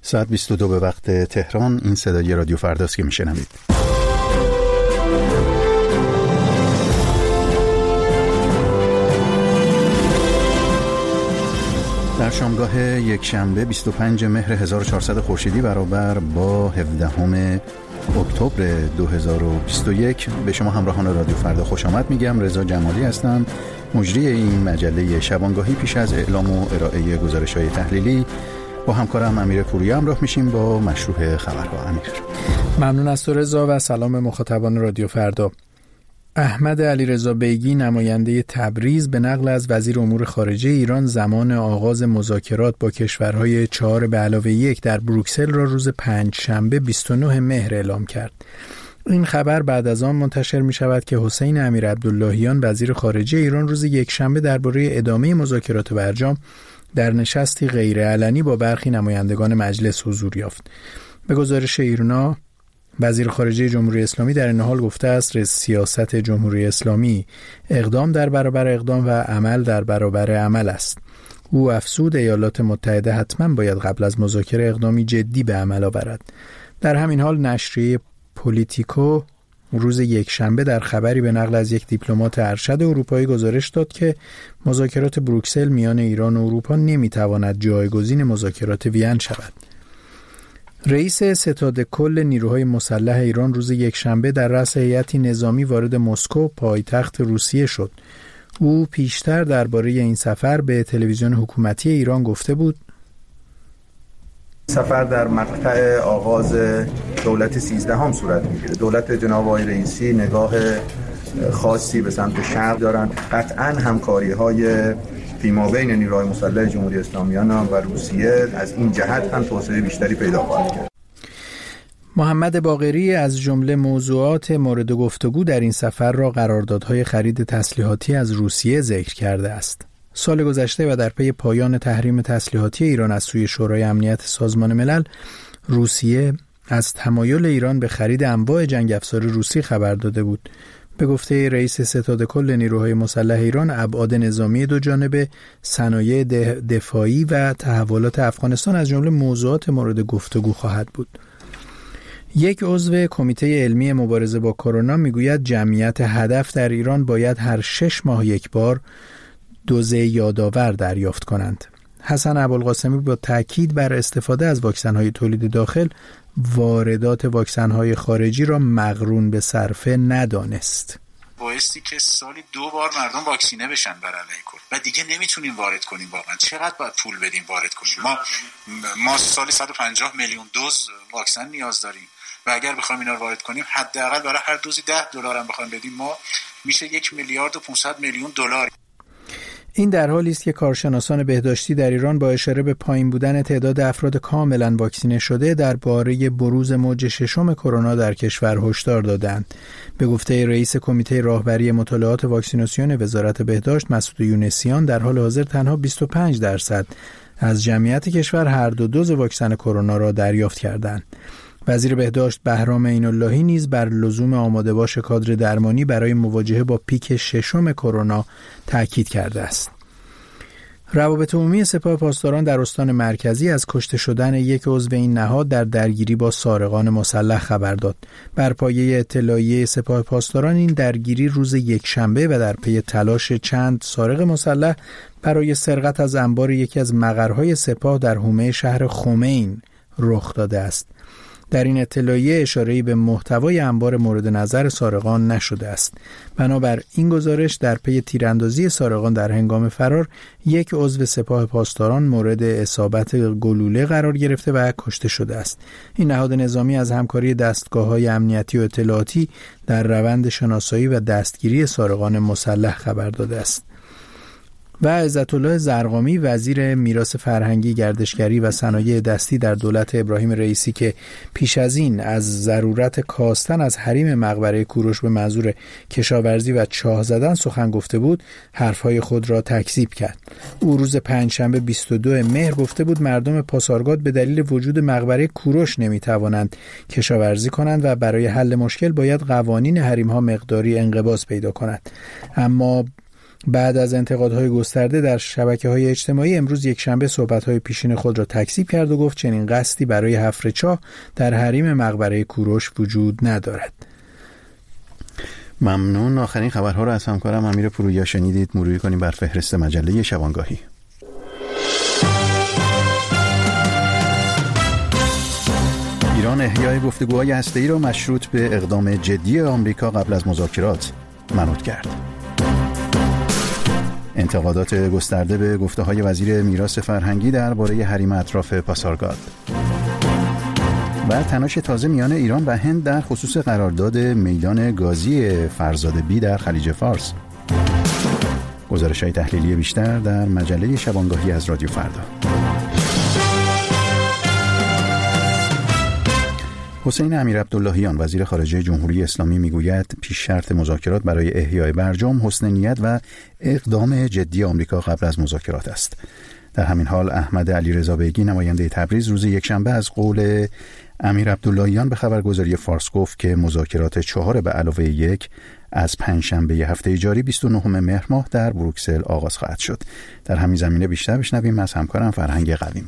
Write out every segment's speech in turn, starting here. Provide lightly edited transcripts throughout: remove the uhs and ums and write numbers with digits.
ساعت 22 به وقت تهران. این صدای رادیو فرداست که میشنوید. در شامگاه یک شنبه 25 مهر 1400 خورشیدی برابر با 17 اکتبر 2021 به شما همراهان رادیو فردا خوش آمد میگم. رضا جمالی هستم، مجری این مجله شبانگاهی. پیش از اعلام و ارائه گزارش‌های تحلیلی با همکارم امیر پوری همراه میشیم با مشروع خبرها. امیر. ممنون از تو رضا و سلام مخاطبان رادیو فردا. احمد علیرضا بیگی نماینده تبریز به نقل از وزیر امور خارجه ایران زمان آغاز مذاکرات با کشورهای 4+1 در بروکسل را روز پنجشنبه 29 مهر اعلام کرد. این خبر بعد از آن منتشر می شود که حسین امیرعبداللهیان وزیر خارجه ایران روز یکشنبه درباره ادامه مذاکرات برجام در نشستی غیرعلنی با برخی نمایندگان مجلس حضور یافت. به گزارش ایرنا، وزیر خارجه جمهوری اسلامی در این حال گفته است سیاست جمهوری اسلامی اقدام در برابر اقدام و عمل در برابر عمل است. او افزود ایالات متحده حتما باید قبل از مذاکره اقدامی جدی به عمل آورد. در همین حال نشریه پولیتیکو روز یکشنبه در خبری به نقل از یک دیپلمات ارشد اروپایی گزارش داد که مذاکرات بروکسل میان ایران و اروپا نمیتواند جایگزین مذاکرات وین شود. رئیس ستاد کل نیروهای مسلح ایران روز یکشنبه در رأس هیئتی نظامی وارد مسکو پایتخت روسیه شد. او پیشتر درباره این سفر به تلویزیون حکومتی ایران گفته بود: سفر در مقطع آغاز دولت 13 صورت میگیره. دولت جناب آقای رئیسی نگاه خاصی به سمت شرق دارن. قطعاً همکاری‌های فیمابین نیروهای مسلح جمهوری اسلامی و روسیه از این جهت هم توسعه بیشتری پیدا خواهد کرد. محمد باقری از جمله موضوعات مورد گفتگو در این سفر را قراردادهای خرید تسلیحاتی از روسیه ذکر کرده است. سال گذشته و در پی پایان تحریم تسلیحاتی ایران از سوی شورای امنیت سازمان ملل، روسیه از تمایل ایران به خرید انواع جنگ افزار روسی خبر داده بود. به گفته رئیس ستاد کل نیروهای مسلح ایران، ابعاد نظامی دو جانبه، صنایع دفاعی و تحولات افغانستان از جمله موضوعات مورد گفتگو خواهد بود. یک عضو کمیته علمی مبارزه با کرونا میگوید جمعیت هدف در ایران باید هر 6 ماه یک بار دوز یادآور دریافت کنند. حسن ابوالقاسمی با تاکید بر استفاده از واکسن‌های تولید داخل، واردات واکسن‌های خارجی را مقرون به صرفه ندانست. بایستی که سالی 2 بار مردم واکسینه بشن بر علیه کرونا و دیگه نمیتونیم وارد کنیم. واقعا چقدر باید پول بدیم وارد کنیم؟ ما سالی 150 میلیون دوز واکسن نیاز داریم و اگر بخوایم اینا رو وارد کنیم، حداقل برای هر دوزی $10 هم بخوایم بدیم، ما میشه 1,500,000,000 $. این در حالی است که کارشناسان بهداشتی در ایران با اشاره به پایین بودن تعداد افراد کاملا واکسینه شده درباره بروز موج ششم کرونا در کشور هشدار دادند. به گفته رئیس کمیته راهبری مطالعات واکسیناسیون وزارت بهداشت مسعود یونسیان، در حال حاضر تنها 25% از جمعیت کشور هر دو دوز واکسن کرونا را دریافت کردند. وزیر بهداشت بهرام عین‌اللهی نیز بر لزوم آماده باش کادر درمانی برای مواجهه با پیک ششم کرونا تاکید کرده است. روابط عمومی سپاه پاسداران در استان مرکزی از کشته شدن یک عضو این نهاد در درگیری با سارقان مسلح خبر داد. بر پایه اطلاعیه سپاه پاسداران، این درگیری روز یکشنبه و در پی تلاش چند سارق مسلح برای سرقت از انبار یکی از مقرهای سپاه در حومه شهر خمین رخ داده است. در این اطلاعیه اشاره‌ای به محتوای انبار مورد نظر سارقان نشده است. بنابر این گزارش، در پی تیراندازی سارقان در هنگام فرار، یک عضو سپاه پاسداران مورد اصابت گلوله قرار گرفته و کشته شده است. این نهاد نظامی از همکاری دستگاه‌های امنیتی و اطلاعاتی در روند شناسایی و دستگیری سارقان مسلح خبر داده است. و عزت‌الله زرقامی وزیر میراث فرهنگی، گردشگری و صنایع دستی در دولت ابراهیم رئیسی که پیش از این از ضرورت کاستن از حریم مقبره کوروش به منظور کشاورزی و چاه زدن سخن گفته بود، حرفهای خود را تکذیب کرد. او روز پنجشنبه 22 مهر گفته بود مردم پاسارگاد به دلیل وجود مقبره کوروش نمیتوانند کشاورزی کنند و برای حل مشکل باید قوانین حریم‌ها مقداری انقباض پیدا کند. اما بعد از انتقادهای گسترده در شبکه‌های اجتماعی امروز یکشنبه صحبت‌های پیشین خود را تکذیب کرد و گفت چنین قصدی برای حفر چاه در حریم مقبره کوروش وجود ندارد. ممنون. آخرین خبرها را از همکارم امیر پورویا شنیدید. مروری کنیم بر فهرست مجله شبانگاهی. ایران احیای گفتگوهای هسته‌ای را مشروط به اقدام جدی آمریکا قبل از مذاکرات منوط کرد. انتقادات گسترده به گفته‌های وزیر میراث فرهنگی درباره حریم اطراف پاسارگاد. و تناش تازه میان ایران و هند در خصوص قرارداد میدان گازی فرزاد بی در خلیج فارس. گزارش‌های تحلیلی بیشتر در مجله شبانگاهی از رادیو فردا. حسین امیرعبداللهیان وزیر خارجه جمهوری اسلامی میگوید پیش شرط مذاکرات برای احیای برجام حسن نیت و اقدام جدی آمریکا قبل از مذاکرات است. در همین حال احمد علیرضا بیگی نماینده تبریز روز یکشنبه از قول امیرعبداللهیان به خبرگزاری فارس گفت که مذاکرات 4 به علاوه 1 از پنجشنبه هفته جاری 29 مهر ماه در بروکسل آغاز خواهد شد. در همین زمینه بیشتر بشنویم از همکارم فرهنگ قویمی.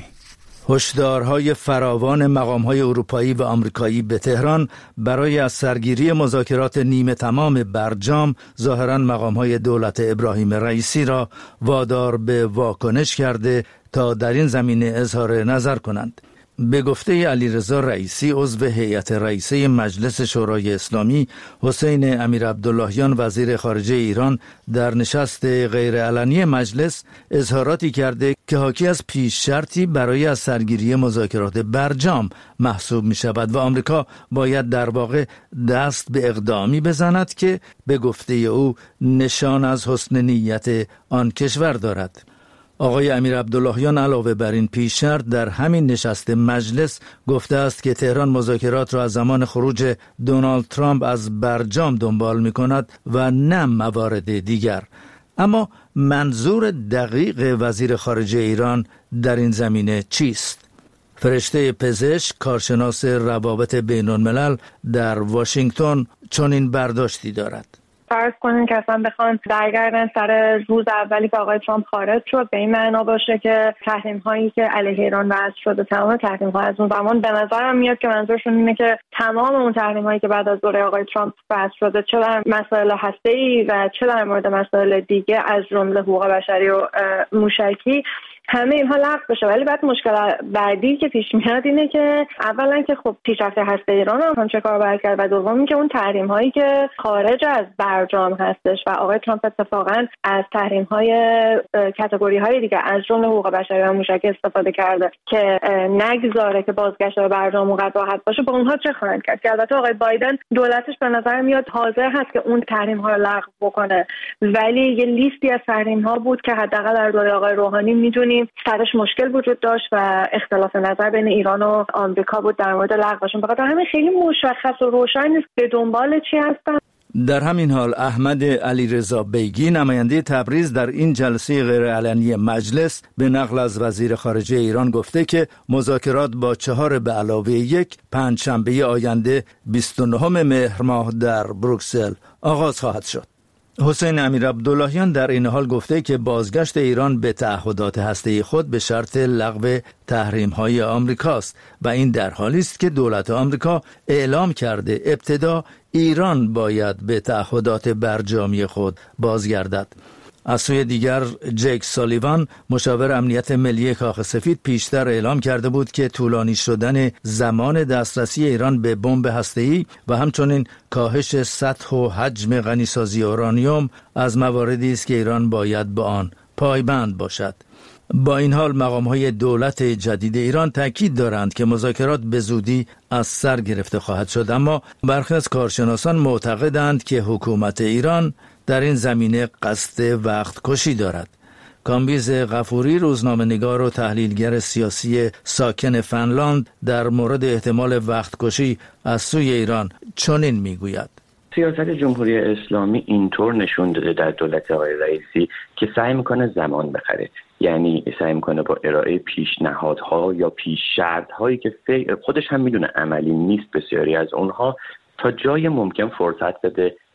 هشدارهای فراوان مقام‌های اروپایی و آمریکایی به تهران برای از سرگیری مذاکرات نیمه تمام برجام ظاهراً مقام‌های دولت ابراهیم رئیسی را وادار به واکنش کرده تا در این زمینه اظهار نظر کنند. به گفته علیرضا رئیسی عضو هیئت رئیسه مجلس شورای اسلامی، حسین امیرعبداللهیان وزیر خارجه ایران در نشست غیرعلنی مجلس اظهاراتی کرده که حاکی از پیش شرطی برای از سرگیری مذاکرات برجام محسوب می شود و آمریکا باید در واقع دست به اقدامی بزند که به گفته او نشان از حسن نیت آن کشور دارد. آقای امیرعبداللهیان علاوه بر این پیش شرط در همین نشست مجلس گفته است که تهران مذاکرات را از زمان خروج دونالد ترامپ از برجام دنبال می کند و نه موارد دیگر. اما منظور دقیق وزیر خارجه ایران در این زمینه چیست؟ فرشته پزشک کارشناس روابط بین الملل در واشنگتن چنین برداشتی دارد. فرض کنین که اصلا بخوان برگردن سر روز اولی که آقای ترامپ خارج شد، به این معنا باشه که تحریم هایی که علیه ایران وضع شده، تمام تحریم ها از اون زمان، به نظرم میاد که منظورشون اینه که تمام اون تحریم هایی که بعد از دوره آقای ترامپ وضع شده، چه در مسائل هسته‌ای و چه در مورد مسائل دیگه از جمله حقوق بشری و موشکی، همه اینها لغو بشه. ولی بعد مشکل بعدی که پیش میاد اینه که اولا که خب پیشرفت هسته ایران هم چه کار باید کرد و دوم که اون تحریم هایی که خارج از برجام هستش و آقای ترامپ اتفاقا از تحریم های کاتگوری های دیگه از جمله حقوق بشری و موشکی استفاده کرده که نگذاره که بازگشت به برجام اونقدر راحت باشه، با اونها چه خواهند کرد؟ که البته آقای بایدن دولتش به نظر میاد حاضر هست که اون تحریم ها رو لغو بکنه، ولی یه لیستی از تحریم ها بود که حداقل در دوره آقای روحانی میدونیم سرش مشکل وجود داشت و اختلاف نظر بین ایران و آمریکا بود در مورد لغوشون. بخاطر همین خیلی مشخص و روشن نیست به دنبال چی هستن. در همین حال احمد علیرضا بیگی نماینده تبریز در این جلسه غیرعلنی مجلس به نقل از وزیر خارجه ایران گفته که مذاکرات با 4 به علاوه 1 پنجشنبه آینده 29 مهر ماه در بروکسل آغاز خواهد شد. حسین امیرعبداللهیان در این حال گفته که بازگشت ایران به تعهدات هسته‌ای خود به شرط لغو تحریم‌های آمریکاست و این در حالی است که دولت آمریکا اعلام کرده ابتدا ایران باید به تعهدات برجامی خود بازگردد. از سوی دیگر جیک سالیوان مشاور امنیت ملی کاخ سفید پیشتر اعلام کرده بود که طولانی شدن زمان دسترسی ایران به بمب هسته‌ای و همچنین کاهش سطح و حجم غنیسازی اورانیوم از مواردی است که ایران باید به آن پایبند باشد. با این حال مقام‌های دولت جدید ایران تاکید دارند که مذاکرات به زودی از سر گرفته خواهد شد، اما برخی از کارشناسان معتقدند که حکومت ایران در این زمینه قصد وقت کشی دارد. کامبیز غفوری روزنامه‌نگار و تحلیلگر سیاسی ساکن فنلاند در مورد احتمال وقت کشی از سوی ایران چنین میگوید: سیاست جمهوری اسلامی اینطور نشون داده در دولت آقای رئیسی که سعی میکنه زمان بخره، یعنی سعی میکنه با ارائه پیشنهادها یا پیش شرط‌هایی که خودش هم میدونه عملی نیست بسیاری از اونها، تا جای ممکن فرصت بده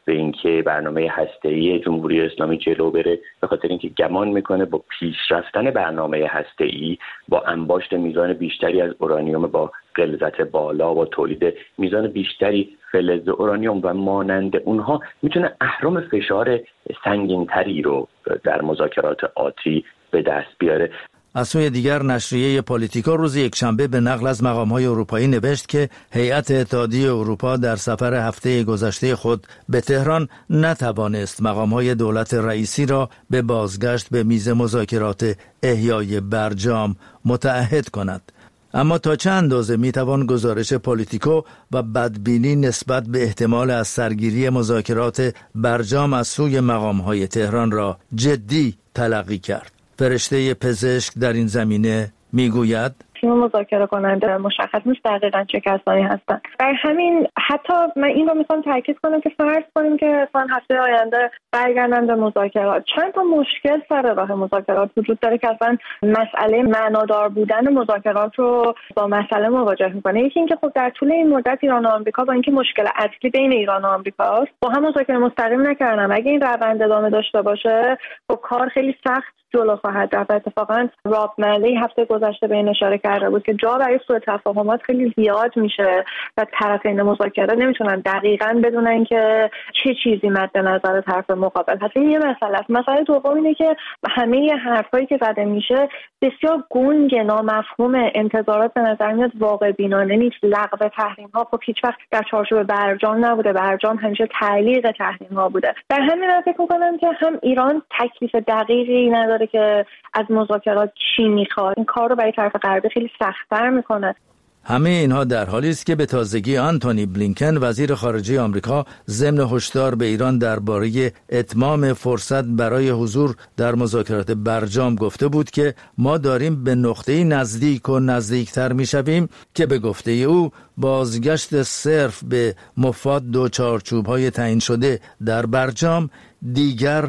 به اینکه برنامه هسته‌ای جمهوری اسلامی جلو بره، به خاطر اینکه گمان میکنه با پیشرفتن برنامه هسته‌ای، با انباشت میزان بیشتری از اورانیوم با غلظت بالا و تولید میزان بیشتری فلز اورانیوم و مانند اونها، میتونه اهرم فشار سنگین‌تری رو در مذاکرات آتی به دست بیاره. از سوی دیگر نشریه پالیتیکا روز یکشنبه به نقل از مقام‌های اروپایی نوشت که هیئت اتحادیه اروپا در سفر هفته گذشته خود به تهران نتوانست مقام‌های دولت رئیسی را به بازگشت به میز مذاکرات احیای برجام متعهد کند. اما تا چه اندازه میتوان گزارش پالیتیکو و بدبینی نسبت به احتمال از سرگیری مذاکرات برجام از سوی مقام‌های تهران را جدی تلقی کرد؟ فرشته پزشک در این زمینه میگوید تیم مذاکره کننده مشخص نیست دقیقاً چه کسانی هستن. برای همین حتی من این رو میخوام تاکید کنم که فرض کنیم که اصلا هفته آینده برگردن به مذاکرات، چند تا مشکل سر راه مذاکرات وجود داره که اصلا مسئله معنادار بودن مذاکرات رو با مسئله مواجه میکنه. یکی اینکه خب در طول این مدت ایران و آمریکا با اینکه مشکل اصلی بین ایران و آمریکا است، با هم مذاکره مستقیم نکردن. اگه این روند ادامه داشته باشه خب کار خیلی سخت جلو خواهد رفت. اتفاقا راب ملی هفته گذشته به این اشاره کرده بود که جا برای سوء تفاهمات خیلی زیاد میشه و طرفین مذاکره نمیتونن دقیقاً بدونن که چه چیزی مد نظر طرف مقابل هست. این یه مسئله است. مسئله دوم اینه که همه حرفایی که زده میشه بسیار گنگ، نامفهوم، انتظارات به نظر میاد واقع بینانه نیست. لغو تحریم ها خب هیچ وقت در چارچوب برجام نبوده، برجام همیشه تعلیق تحریم ها بوده. در همین حد فکر می‌کنم که هم ایران تکلیف دقیقی نداره که از مذاکرات چی میخواد. این کار رو برای طرف غربی خیلی سخت‌تر میکنه. همه اینها در حالی است که به تازگی آنتونی بلینکن وزیر خارجه آمریکا ضمن هشدار به ایران درباره اتمام فرصت برای حضور در مذاکرات برجام گفته بود که ما داریم به نقطه‌ای نزدیک و نزدیکتر میشویم که به گفته او بازگشت صرف به مفاد دو چارچوب‌های تعیین شده در برجام دیگر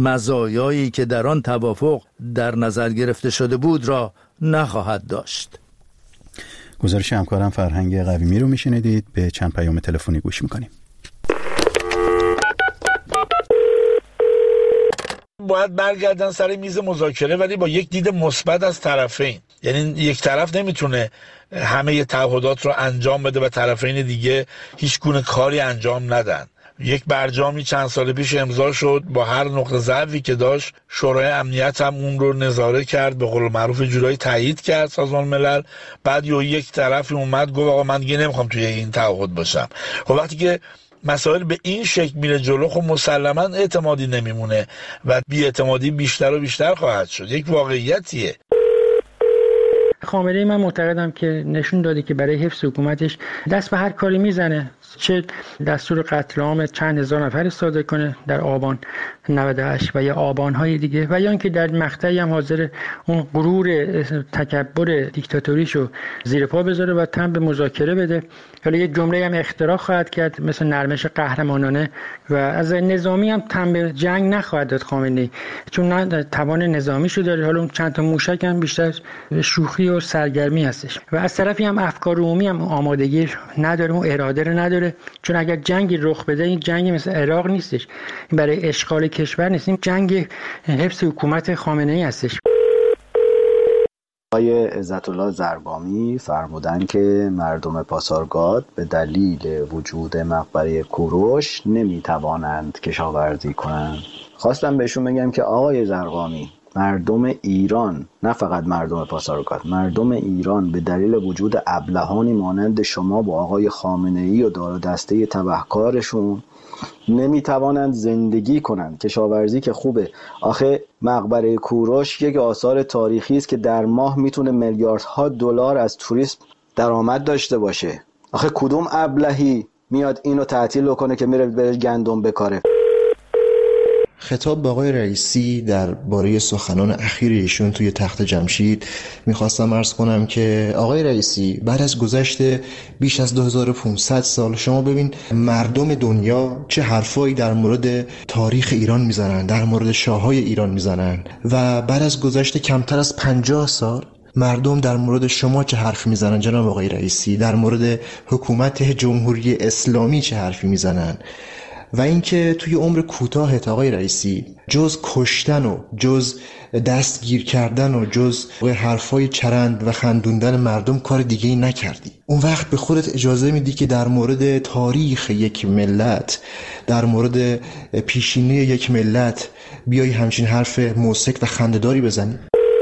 مزایایی که در آن توافق در نظر گرفته شده بود را نخواهد داشت. گزارش همکارم فرهنگ قویمی رو میشنیدید. به چند پیام تلفنی گوش میکنیم. باید برگردن سر میز مذاکره، ولی با یک دید مثبت از طرفین. یعنی یک طرف نمیتونه همه تعهدات رو انجام بده و طرفین دیگه هیچ گونه کاری انجام ندن. یک برجامی چند سال پیش امضا شد، با هر نقطه ضعفی که داشت شورای امنیت هم اون رو نظاره کرد، به قول معروف جورایی تایید کرد سازمان ملل. بعد یک طرفی اومد گفت آقا من دیگه نمیخوام توی این تعهد باشم. خب وقتی که مسائل به این شکل میره جلو، خب مسلما اعتمادی نمیمونه و بی‌اعتمادی بیشتر و بیشتر خواهد شد. یک واقعیتیه. خامنه‌ای من معتقدم که نشون داده که برای حفظ حکومتش دست به هر کاری میزنه، چه دستور قتل عام چند هزار نفر صادر کنه در آبان 98 و یا آبان‌های دیگه، و یا اینکه در مقطعی هم حاضر اون غرور تکبر دیکتاتوریشو زیر پا بذاره و تن به مذاکره بده. حالا یه جمله هم اختراع خواهد کرد مثل نرمش قهرمانانه، و از نظامی هم تن به جنگ نخواهد داد خامنه‌ای، چون نه توان نظامیشو داره. حالا اون چند تا موشک هم بیشتر شوخی و سرگرمی هستش، و از طرفی هم افکار عمومی هم آمادگی نداره و اراده رو نداره، چون اگر جنگی رخ بده این جنگ مثل عراق نیستش، این برای اشغال کشور نیست، این جنگ حفظ حکومت خامنه‌ای هستش. آقای عزت‌الله ضربامی فرمودن که مردم پاسارگاد به دلیل وجود مقبره کوروش نمیتوانند کشاورزی کنند. خواستم بهشون بگم که آقای ضربامی، مردم ایران، نه فقط مردم پاسارگاد، مردم ایران به دلیل وجود ابلهانی مانند شما با آقای خامنه‌ای و دار و دسته تبهکارشون نمیتوانند زندگی کنند. کشاورزی که خوبه، آخه مقبره کوروش یک آثار تاریخی است که در ماه میتونه میلیاردها دلار از توریسم درآمد داشته باشه. آخه کدوم ابلهی میاد اینو تعطیل کنه که میره به گندم بکاره؟ خطاب به آقای رئیسی درباره سخنان اخیر ایشون توی تخت جمشید میخواستم عرض کنم که آقای رئیسی، بعد از گذشت بیش از 2500 سال شما ببین مردم دنیا چه حرفایی در مورد تاریخ ایران میزنن، در مورد شاههای ایران میزنن، و بعد از گذشت کمتر از 50 سال مردم در مورد شما چه حرف میزنن جناب آقای رئیسی، در مورد حکومت جمهوری اسلامی چه حرفی میزنن. و اینکه توی عمر کوتاهت آقای رئیسی جز کشتن و جز دستگیر کردن و جز حرفای چرند و خندوندن مردم کار دیگه ای نکردی. اون وقت به خودت اجازه میدی که در مورد تاریخ یک ملت، در مورد پیشینه یک ملت بیای همچین حرف موسک و خنده‌داری بزنی؟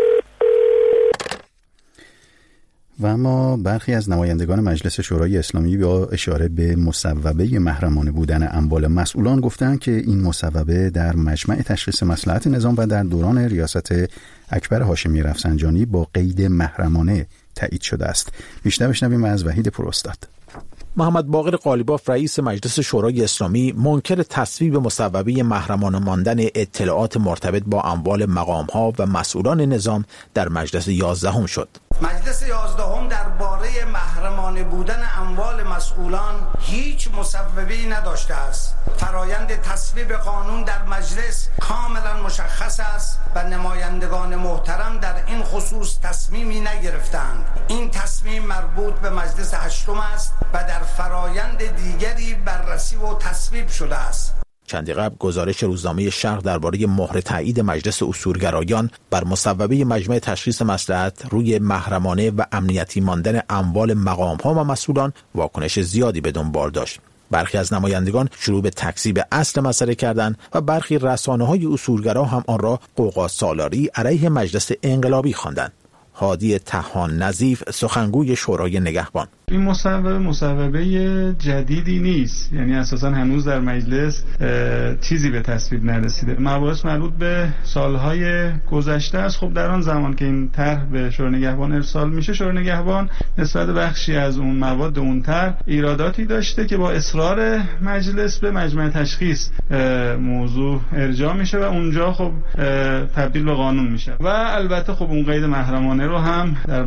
و اما برخی از نمایندگان مجلس شورای اسلامی با اشاره به مصوبه محرمانه بودن اموال مسئولان گفتند که این مصوبه در مجمع تشخیص مصلحت نظام و در دوران ریاست اکبر هاشمی رفسنجانی با قید محرمانه تایید شده است. بیشتر بشنویم از وحید پوراستاد. محمد باقر قالیباف رئیس مجلس شورای اسلامی منکر تصویب مصوبه محرمانه ماندن اطلاعات مرتبط با اموال مقام‌ها و مسئولان نظام در مجلس 11 شد. مجلس 11 درباره محرمانه بودن اموال مسئولان هیچ مصوبه‌ای نداشته است. فرایند تصویب قانون در مجلس کاملا مشخص است و نمایندگان محترم در این خصوص تصمیمی نگرفتند. این تصمیم مربوط به مجلس 8 است و در فرایند دیگری بررسی و تصویب شده است. چندی قبل گزارش روزنامه شرق درباره مهر تایید مجلس اصولگرایان بر مصوبه مجمع تشخیص مصلحت روی محرمانه و امنیتی ماندن اموال مقام‌ها و مسئولان واکنش زیادی به دنبال داشت. برخی از نمایندگان شروع به تکذیب اصل مسئله کردند و برخی رسانه‌های اصولگرا هم آن را قوقا سالاری علیه مجلس انقلابی خواندند. هادی طحان نظیف سخنگوی شورای نگهبان: این مصوبه جدیدی نیست، یعنی اساسا هنوز در مجلس چیزی به تصویب نرسیده. مباحث مربوط به سالهای گذشته است. خب در آن زمان که این طرح به شورای نگهبان ارسال میشه، شورای نگهبان نسبت بخشی از اون مواد اون طرح ایراداتی داشته که با اصرار مجلس به مجمع تشخیص موضوع ارجاع میشه و اونجا خب تبدیل به قانون میشه و البته خب اون قید محرمانه رو هم در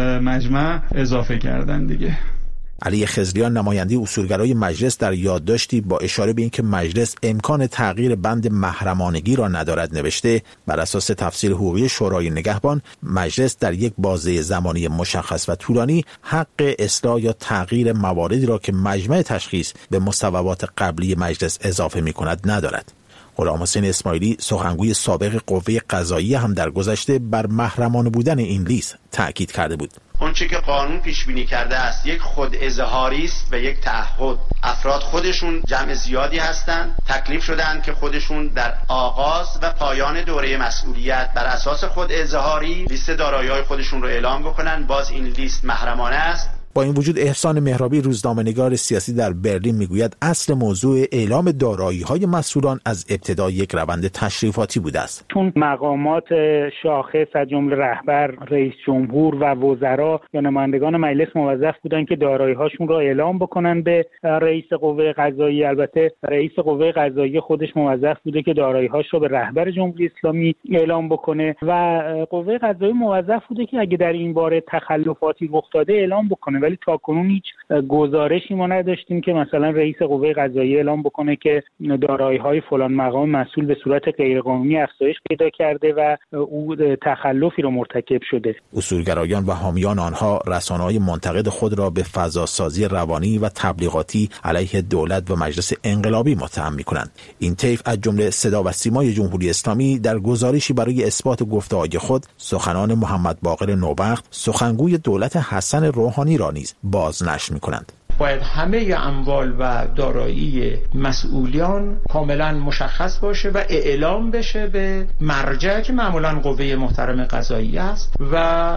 مجمع اضافه کردن دیگه. علی خضریان نماینده اصولگرای مجلس در یادداشتی با اشاره به اینکه مجلس امکان تغییر بند محرمانگی را ندارد نوشته: بر اساس تفسیر حقوقی شورای نگهبان، مجلس در یک بازه زمانی مشخص و طولانی حق اصلاح یا تغییر مواردی را که مجمع تشخیص به مصوبات قبلی مجلس اضافه می‌کند ندارد. غلام حسین اسماعیلی سخنگوی سابق قوه قضاییه هم در گذشته بر محرمانه بودن این لیست تأکید کرده بود. اونچه که قانون پیش بینی کرده است یک خود اظهاری است و یک تعهد. افراد خودشون جمع زیادی هستند، تکلیف شدند که خودشون در آغاز و پایان دوره مسئولیت بر اساس خود اظهاری لیست دارایی‌های خودشون رو اعلام بکنن. باز این لیست محرمانه است. با این وجود احسان مهرابی روزنامه‌نگار سیاسی در برلین میگوید اصل موضوع اعلام دارایی‌های مسئولان از ابتدا یک روند تشریفاتی بوده است. چون مقامات شاخص از جمله رهبر، رئیس جمهور و وزرا یا نمایندگان مجلس موظف بودند که دارایی‌هاشون را اعلام بکنن به رئیس قوه قضاییه. البته رئیس قوه قضاییه خودش موظف بوده که دارایی‌هاش را به رهبر جمهوری اسلامی اعلام بکنه و قوه قضاییه موظف بوده که اگه در این باره تخلفاتی رخ داده اعلام بکنه. ولی تاکنون هیچ گزارشی ما نداشتیم که مثلا رئیس قوه قضاییه اعلام بکنه که دارایی‌های فلان مقام مسئول به صورت غیرقانونی افزایش پیدا کرده و او تخلفی رو مرتکب شده. اصولگرایان و حامیان آنها رسانه‌های منتقد خود را به فضاسازی روانی و تبلیغاتی علیه دولت و مجلس انقلابی متهم می‌کنند. این طیف از جمله صدا و سیمای جمهوری اسلامی در گزارشی برای اثبات گفته‌های خود سخنان محمد باقر نوبخت سخنگوی دولت حسن روحانی را نیز بازنشر می‌کنند. باید همه اموال و دارایی مسئولیان کاملا مشخص باشه و اعلام بشه به مرجع که معمولا قوه محترم قضاییه است و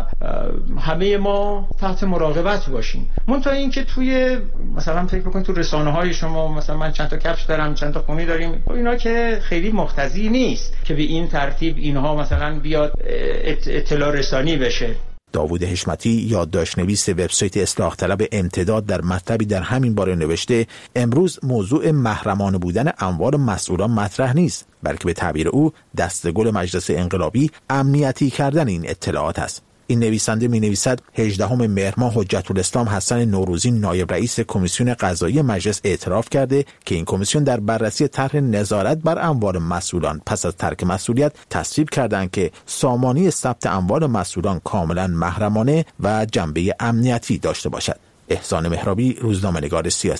همه ما تحت مراقبت باشیم. منتها این که توی مثلا فکر بکنید تو رسانه‌های شما مثلا من چند تا کفش دارم، چند تا خونی داریم، اینا که خیلی مقتضی نیست که به این ترتیب اینها مثلا بیاد اطلاع رسانی بشه. داوود حشمتی یادداشت‌نویس وبسایت اصلاح طلب امتداد در مطلبی در همین باره نوشته: امروز موضوع محرمانه بودن اموال مسئولان مطرح نیست، بلکه به تعبیر او دستگل مجلس انقلابی امنیتی کردن این اطلاعات است. این نویسنده می‌نویسد 18 مهر ماه حجت الاسلام حسن نوروزی نایب رئیس کمیسیون قضایی مجلس اعتراف کرده که این کمیسیون در بررسی طرح نظارت بر اموال مسئولان پس از ترک مسئولیت تصویب کردند که سامانی ثبت اموال مسئولان کاملا محرمانه و جنبه امنیتی داشته باشد. احسان مهرابی روزنامه‌نگار سیاسی: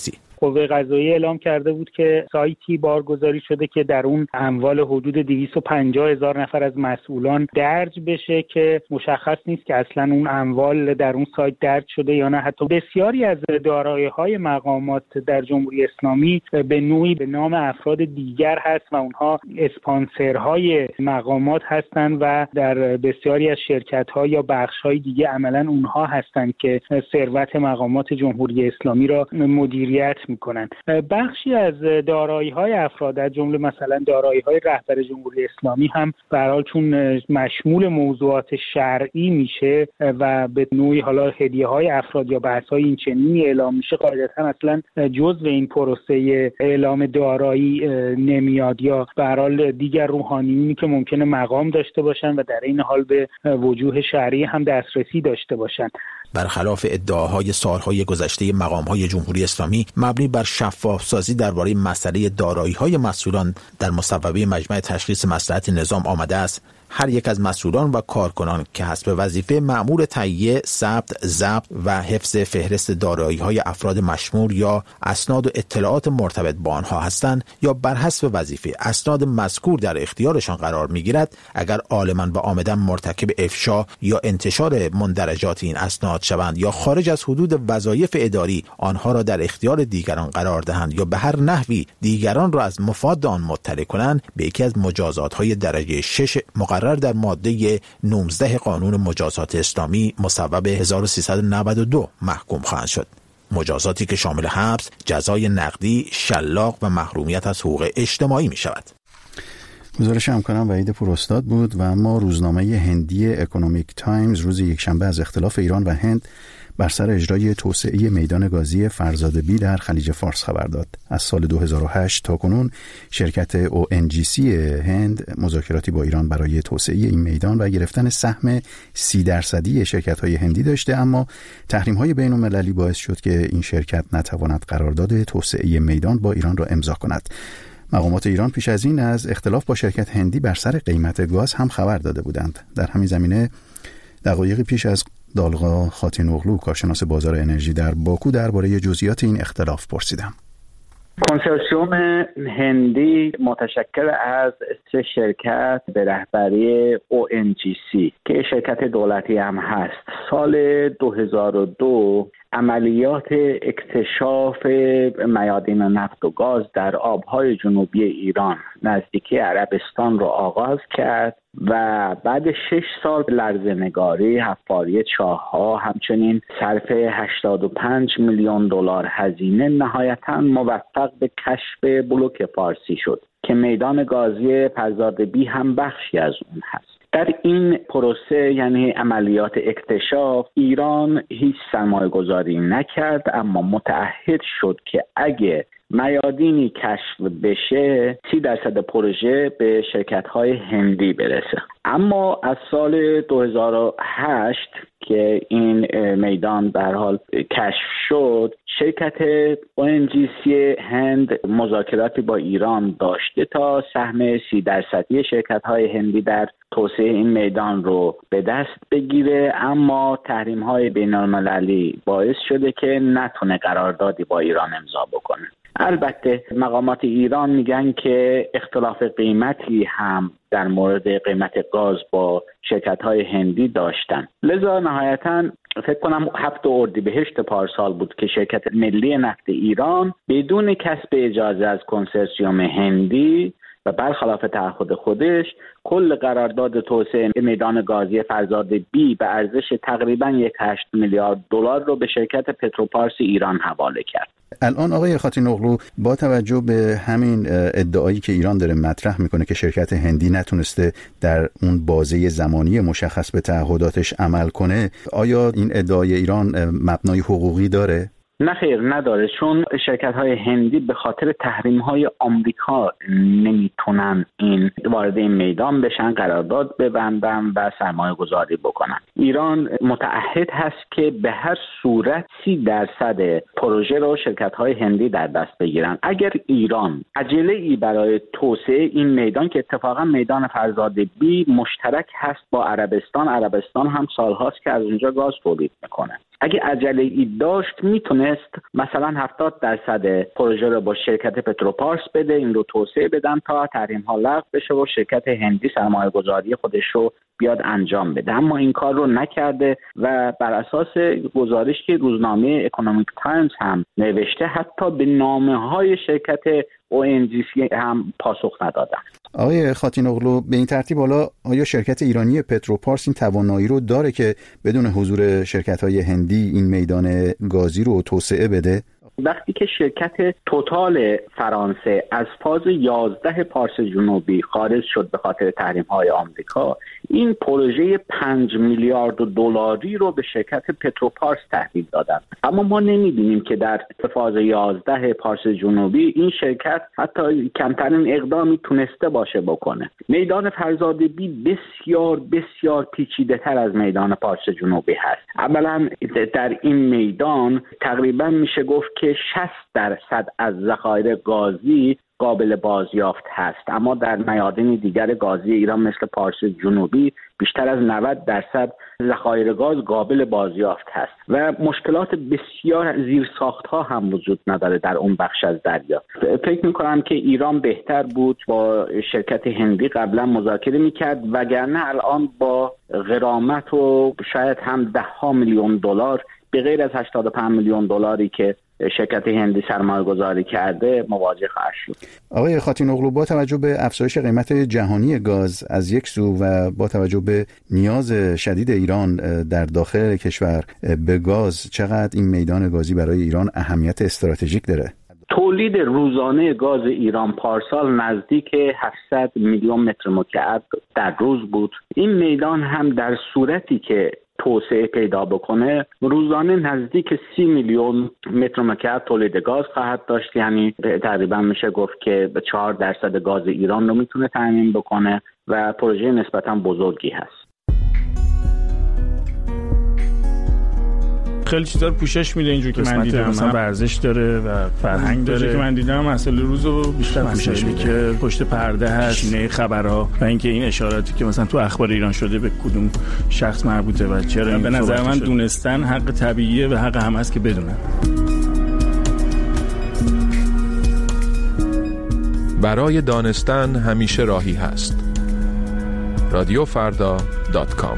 قوه قضاییه اعلام کرده بود که سایتی بارگذاری شده که در اون اموال حدود 250,000 نفر از مسئولان درج بشه که مشخص نیست که اصلا اون اموال در اون سایت درج شده یا نه. حتی بسیاری از دارایی‌های مقامات در جمهوری اسلامی به نوعی به نام افراد دیگر هست و اونها اسپانسرهای مقامات هستند و در بسیاری از شرکت‌ها یا بخش‌های دیگه عملاً اونها هستند که ثروت مقامات جمهوری اسلامی را مدیریت می‌کنند. بخشی از دارایی‌های افراد از جمله مثلا دارایی‌های رهبر جمهوری اسلامی هم به هر حال چون مشمول موضوعات شرعی میشه و به نوعی حالا هدیه‌های افراد یا بحث‌های این چنینی اعلام میشه، قاعدتاً اصلا جزء این پروسه اعلام دارایی نمیاد یا به هر حال دیگر روحانیونی که ممکنه مقام داشته باشن و در این حال به وجوه شرعی هم دسترسی داشته باشن. برخلاف ادعاهای سالهای گذشته مقام‌های جمهوری اسلامی مبنی بر شفاف‌سازی درباره مسئله دارایی‌های مسئولان در مصوبه مجمع تشخیص مصلحت نظام آمده است، هر یک از مسئولان و کارکنان که حسب وظیفه مأمور تهیه، ثبت، ضبط و حفظ فهرست دارایی‌های افراد مشمول یا اسناد و اطلاعات مرتبط با آنها هستند یا بر حسب وظیفه اسناد مذکور در اختیارشان قرار می‌گیرد، اگر عالماً و عامداً مرتکب افشا یا انتشار مندرجات این اسناد شوند یا خارج از حدود وظایف اداری آنها را در اختیار دیگران قرار دهند یا به هر نحوی دیگران را از مفاد آن مطلع کنند، به یکی از مجازات‌های درجه 6 مقرر در ماده 19 قانون مجازات اسلامی مصوبه 1392 محکوم خواهند شد. مجازاتی که شامل حبس، جزای نقدی، شلاق و محرومیت از حقوق اجتماعی می شود. گزارش همکارم وحید پوراستاد بود. و اما روزنامه هندی اکونومیک تایمز روز یکشنبه از اختلاف ایران و هند بر سر اجرای توسعه میدان گازی فرزاد بی در خلیج فارس خبر داد. از سال 2008 تا کنون شرکت ONGC هند مذاکراتی با ایران برای توسعه این میدان و گرفتن سهم 30% شرکت‌های هندی داشته، اما تحریم‌های بین‌المللی باعث شد که این شرکت نتواند قرارداد توسعه میدان با ایران را امضا کند. مقامات ایران پیش از این از اختلاف با شرکت هندی بر سر قیمت گاز هم خبر داده بودند. در همین زمینه دقایقی پیش از دالغا خاتین اغلو، کارشناس بازار انرژی در باکو، درباره جزئیات این اختلاف پرسیدم. کنسورسیوم هندی متشکل از 3 شرکت به رهبری ONGC که شرکت دولتی هم هست، سال 2002 عملیات اکتشاف میادین نفت و گاز در آبهای جنوبی ایران نزدیکی عربستان را آغاز کرد و بعد 6 سال لرزه‌نگاری، حفاری چاه‌ها، همچنین صرف 85 میلیون دلار هزینه، نهایتاً موفق به کشف بلوک فارسی شد که میدان گازی فرزاد بی هم بخشی از اون هست. در این پروسه یعنی عملیات اکتشاف ایران هیچ سرمایه گذاری نکرد، اما متعهد شد که اگه میادینی کشف بشه 30% پروژه به شرکت‌های هندی برسه. اما از سال 2008 که این میدان به هر حال کشف شد، شرکت ONGC هند مذاکراتی با ایران داشته تا سهم 30% شرکت‌های هندی در توسعه این میدان رو به دست بگیره، اما تحریم‌های بین‌المللی باعث شده که نتونه قراردادی با ایران امضا بکنه. البته مقامات ایران میگن که اختلاف قیمتی هم در مورد قیمت گاز با شرکت‌های هندی داشتن، لذا نهایتاً فکر کنم 7 اردیبهشت پارسال بود که شرکت ملی نفت ایران بدون کسب اجازه از کنسورسیوم هندی و برخلاف تعهد خودش کل قرارداد توسعه میدان گازی فرزاد بی به ارزش تقریباً 1.8 میلیارد دلار رو به شرکت پتروپارس ایران حواله کرد. الان آقای خاتین اغلو، با توجه به همین ادعایی که ایران داره مطرح میکنه که شرکت هندی نتونسته در اون بازه زمانی مشخص به تعهداتش عمل کنه، آیا این ادعای ایران مبنای حقوقی داره؟ نه خیر، نداره، چون شرکت‌های هندی به خاطر تحریم‌های آمریکا نمیتونن وارد این میدان بشن، قرارداد ببندن و سرمایه گذاری بکنن. ایران متعهد هست که به هر صورت 30% پروژه رو شرکت‌های هندی در دست بگیرن. اگر ایران عجله‌ای برای توسعه این میدان که اتفاقا میدان فرزاد بی مشترک هست با عربستان هم سال‌هاست که از اونجا گاز تولید میکنه، اگه عجله‌ای داشت میتونست مثلا 70% پروژه رو با شرکت پتروپارس بده، این رو توسعه بدن تا تحریم‌ها لغو بشه و شرکت هندی سرمایه‌گذاری خودش رو بیاد انجام بده. اما این کار رو نکرده و بر اساس گزارش که روزنامه اکونومیک تایمز هم نوشته حتی به نامه‌های شرکت ONGC هم پاسخ ندادن. آقای خاتین اغلو، به این ترتیب حالا آیا شرکت ایرانی پتروپارس این توانایی رو داره که بدون حضور شرکت‌های هندی این میدان گازی رو توسعه بده؟ وقتی که شرکت توتال فرانسه از فاز 11 پارس جنوبی خارج شد به خاطر تحریم‌های آمریکا، این پروژه 5 میلیارد دلاری رو به شرکت پتروپارس تحویل دادن. اما ما نمی‌بینیم که در فاز 11 پارس جنوبی این شرکت حتی کمترین اقدامی تونسته باشه بکنه. میدان فرزاده بی بسیار بسیار پیچیده‌تر از میدان پارس جنوبی هست. اولا در این میدان تقریبا میشه گفت که 60% از ذخایر گازی قابل بازیافت هست، اما در میادین دیگر گازی ایران مثل پارس جنوبی بیشتر از 90% ذخایر گاز قابل بازیافت هست و مشکلات بسیار زیرساخت‌ها هم وجود نداره در اون بخش از دریا. فکر می‌کنم که ایران بهتر بود با شرکت هندی قبلا مذاکره می‌کرد، وگرنه الان با غرامت و شاید هم $10 میلیون به غیر از 85 میلیون دلاری که شرکت هندی سرمایه گذاری کرده مواجه خواهد شد. آقای خاتین اغلو، با توجه به افزایش قیمت جهانی گاز از یک سو و با توجه به نیاز شدید ایران در داخل کشور به گاز، چقدر این میدان گازی برای ایران اهمیت استراتژیک داره؟ تولید روزانه گاز ایران پارسال نزدیک 700 میلیون متر مکعب در روز بود. این میدان هم در صورتی که توسعه پیدا بکنه روزانه نزدیک 30 میلیون متر مکعب تولید گاز خواهد داشت، یعنی تقریبا میشه گفت که به 4% گاز ایران رو میتونه تامین بکنه و پروژه نسبتا بزرگی هست. خیلی چیزا رو پوشش میده اینجور که من دیدم، مثلا ورزش داره و فرهنگ داره که من دیدم، مسئله روزو بیشتر پوشش میده که پشت پرده هست، شینه خبرها و اینکه این اشاراتی که مثلا تو اخبار ایران شده به کدوم شخص مربوطه و چرا. به نظر من دونستن حق طبیعیه و حق هم هست که بدونن. برای دانستن همیشه راهی هست. radiofarda.com.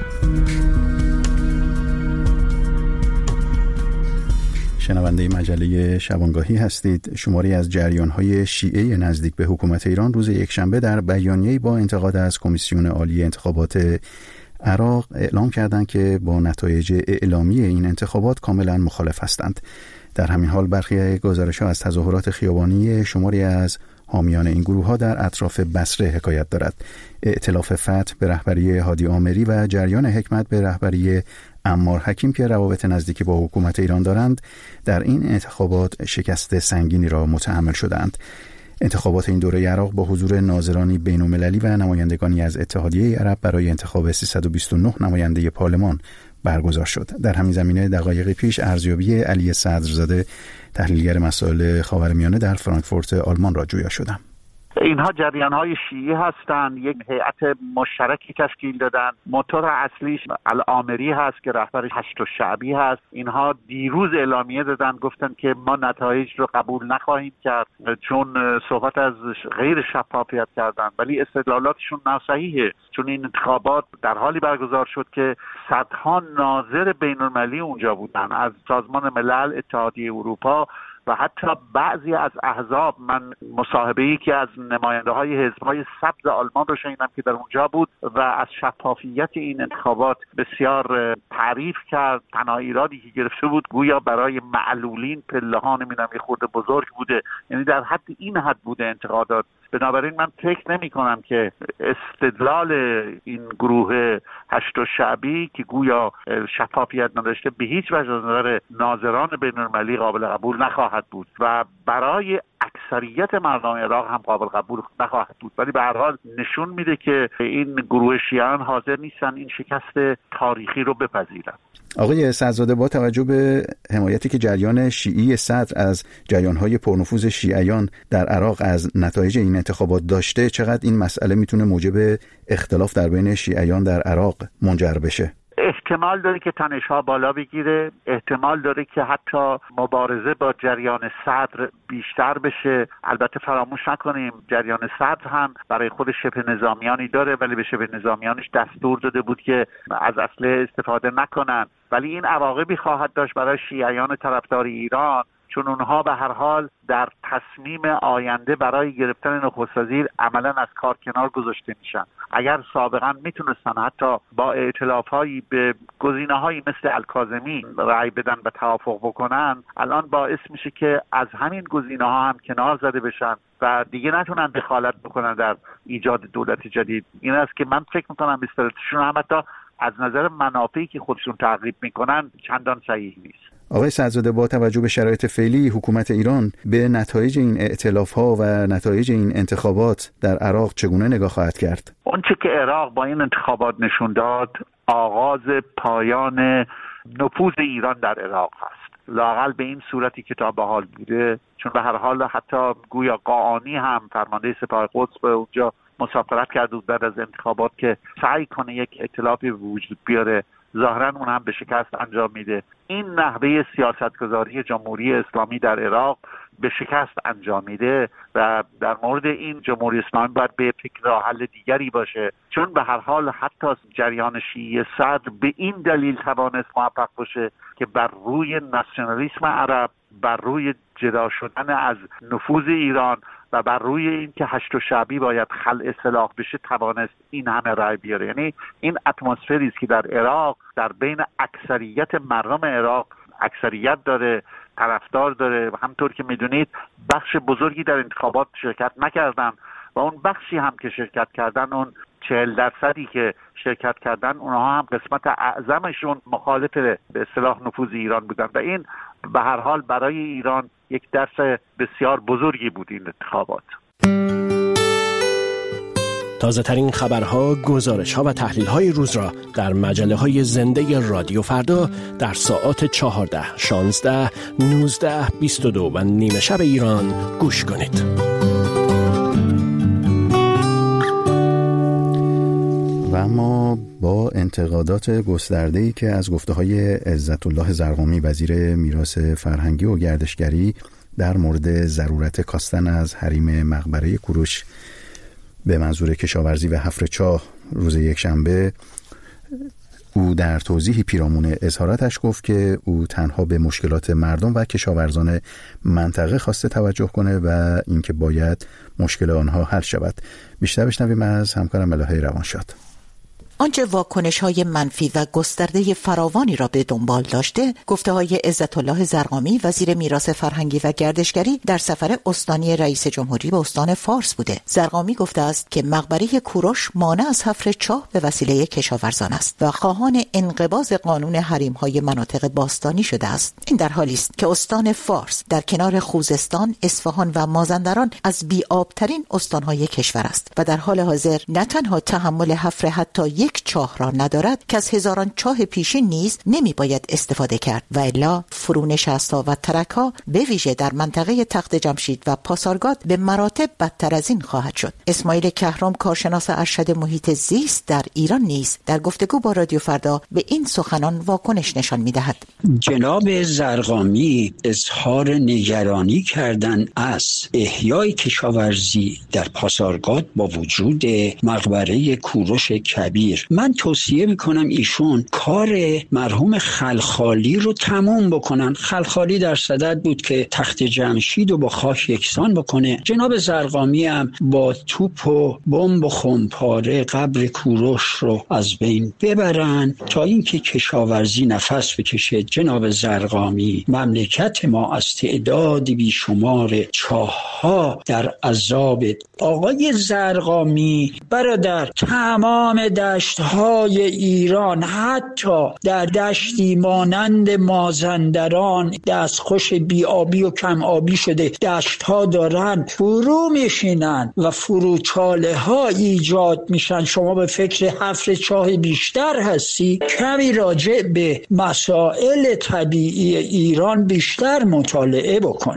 شنونده مجله شبانگاهی هستید. شماری از جریان‌های شیعه نزدیک به حکومت ایران روز یکشنبه در بیانیه‌ای با انتقاد از کمیسیون عالی انتخابات عراق اعلام کردند که با نتایج اعلامی این انتخابات کاملا مخالف هستند. در همین حال برخی گزارش‌ها از تظاهرات خیابانی شماری از حامیان این گروه‌ها در اطراف بصره حکایت دارد. ائتلاف فتح به رهبری هادی آمری و جریان حکمت به رهبری عمار حکیم که روابط نزدیکی با حکومت ایران دارند در این انتخابات شکست سنگینی را متحمل شدند. انتخابات این دوره عراق با حضور ناظرانی بین‌المللی و نمایندگانی از اتحادیه عرب برای انتخاب 329 نماینده پارلمان برگزار شد. در همین زمینه دقایقی پیش ارزیابی علی صدرزاده، تحلیلگر مسائل خاورمیانه در فرانکفورت آلمان را جویا شدم. اینها جریان‌های شیعی هستند، یک هیئت مشترکی تشکیل دادن. موتور اصلیش الآمری هست که رهبر هشت الشعبی هست. اینها دیروز اعلامیه دادن، گفتن که ما نتایج رو قبول نخواهیم کرد چون صحبت از غیر شفافیت کردن، ولی استدلالاتشون ناصحیحه، چون این انتخابات در حالی برگزار شد که صدها ناظر بین‌المللی اونجا بودن، از سازمان ملل، اتحادیه اروپا و حتی بعضی از احزاب. من مصاحبه‌ای که از نماینده‌های حزب‌های سبز آلمان رو شنیدم که در اونجا بود و از شفافیت این انتخابات بسیار تعریف کرد. تنها ایرادی که گرفته بود گویا برای معلولین پله‌ها نمیدونم یه خورده بزرگ بوده، یعنی در حد این حد بوده انتقادات. بنابراین من فکر نمی کنم که استدلال این گروه هشت الشعبی که گویا شفافیت نداشته به هیچ وجه از نظر ناظران بین‌المللی قابل قبول نخواهد بود و برای اکثریت مردم عراق هم قابل قبول نخواهد بود. ولی به هر حال نشون میده که این گروه شیعیان حاضر نیستن این شکست تاریخی رو بپذیرن. آقای صدرزاده، با توجه به حمایتی که جریان شیعی صدر از جریان‌های پرنفوذ شیعیان در عراق از نتایج این انتخابات داشته، چقدر این مسئله میتونه موجب اختلاف در بین شیعیان در عراق منجر بشه؟ احتمال داره که تنش‌ها بالا بگیره، احتمال داره که حتی مبارزه با جریان صدر بیشتر بشه. البته فراموش نکنیم جریان صدر هم برای خود شبه نظامیانی داره، ولی به شبه نظامیانش دستور داده بود که از اسلحه استفاده نکنن، ولی این عواقبی خواهد داشت برای شیعیان طرفدار ایران، چون اونها به هر حال در تصمیم آینده برای گرفتن نخست وزیر عملا از کار کنار گذاشته میشن. اگر سابقا میتونستن حتی با ائتلاف‌هایی به گزینه‌هایی مثل الکاظمی رأی بدن و توافق بکنن، الان باعث میشه که از همین گزینه‌ها هم کنار زده بشن و دیگه نتونن دخالت بکنن در ایجاد دولت جدید. این است که من فکر میکنم استراتژیشون هم حتی از نظر منافعی که خودشون تعقیب میکنن چندان صحیح نیست. آقای سعدزاده، با توجه به شرایط فعلی حکومت ایران به نتایج این ائتلاف‌ها و نتایج این انتخابات در عراق چگونه نگاه خواهد کرد؟ اونچه که عراق با این انتخابات نشون داد آغاز پایان نفوذ ایران در عراق هست، لااقل به این صورتی که تا به حال بوده، چون به هر حال حتی گویا قاآنی هم فرمانده سپاه قدس به اونجا مسافرت کرده بود بعد از انتخابات که سعی کنه یک ائتلافی وجود بیاره، ظاهرا اون هم به شکست انجام میده. این نحوه سیاستگذاری جمهوری اسلامی در عراق به شکست انجام میده و در مورد این جمهوری اسلامی باید به فکر راه حل دیگری باشه، چون به هر حال حتی جریان شیعه صدر به این دلیل توانست موفق باشه که بر روی ناسیونالیسم عرب، بر روی جدا شدن از نفوذ ایران و بر روی این که هشت شعبی باید خلع سلاح بشه توانست این همه رای بیاره. یعنی این اتمسفری است که در عراق در بین اکثریت مردم عراق اکثریت داره، طرفدار داره و همطور که میدونید بخش بزرگی در انتخابات شرکت نکردن و اون بخشی هم که شرکت کردن، اون 40% که شرکت کردن، اونها هم قسمت اعظمشون مخالف به اصطلاح نفوذ ایران بودن و این به هر حال برای ایران یک درس بسیار بزرگی بود این انتخابات. تازه ترین خبرها، گزارش‌ها و تحلیل‌های روز را در مجله‌های زنده رادیو فردا در ساعات 14، 16، 19، 22 و نیمه شب ایران گوش کنید. و اما با انتقادات گسترده‌ای که از گفته‌های عزت الله زرقامی وزیر میراث فرهنگی و گردشگری در مورد ضرورت کاستن از حریم مقبره کوروش به منظور کشاورزی و حفر چاه روز یکشنبه، او در توضیحی پیرامون اظهاراتش گفت که او تنها به مشکلات مردم و کشاورزان منطقه خواسته توجه کنه و اینکه باید مشکل آنها حل شود. بیشتر بشنویم از همکارم ملاحه روانشاد. آنچه واکنش‌های منفی و گسترده فراوانی را به دنبال داشته، گفته‌های عزت الله زرقامی وزیر میراث فرهنگی و گردشگری در سفر استانی رئیس جمهوری به استان فارس بوده. زرقامی گفته است که مقبره کوروش مانع از حفر چاه به وسیله کشاورزان است و خواهان انقباض قانون حریم‌های مناطق باستانی شده است. این در حالی است که استان فارس در کنار خوزستان، اصفهان و مازندران از بی‌آب‌ترین استان‌های کشور است و در حال حاضر نه تنها تحمل حفر حتی یک چاه را ندارد که از هزاران چاه پیشین نیز نمی باید استفاده کرد و الا فرونشست‌ها و ترک‌ها به ویژه در منطقه تخت جمشید و پاسارگاد به مراتب بدتر از این خواهد شد. اسماعیل کهرام، کارشناس ارشد محیط زیست در ایران نیز در گفتگو با رادیو فردا به این سخنان واکنش نشان می‌دهد. جناب زرقامی اظهار نگرانی کردند از احیای کشاورزی در پاسارگاد با وجود مقبره کوروش کبیر. من توصیه میکنم ایشون کار مرحوم خلخالی رو تموم بکنن. خلخالی در صدد بود که تخت جمشید رو با خاک یکسان بکنه. جناب زرقامی هم با توپ و بمب و خمپاره قبر کوروش رو از بین ببرن تا اینکه کشاورزی نفس بکشه. جناب زرقامی، مملکت ما از تعداد بیشمار چاه‌ها در عذاب. آقای زرقامی برادر، تمام دشت‌های ایران، حتی در دشتی مانند مازندران دستخوش بی‌آبی و کم آبی شده، دشت‌ها دارن فرو میشینن و فروچاله‌ها ایجاد میشن. شما به فکر حفر چاه بیشتر هستی؟ کمی راجع به مسائل طبیعی ایران بیشتر مطالعه بکنید.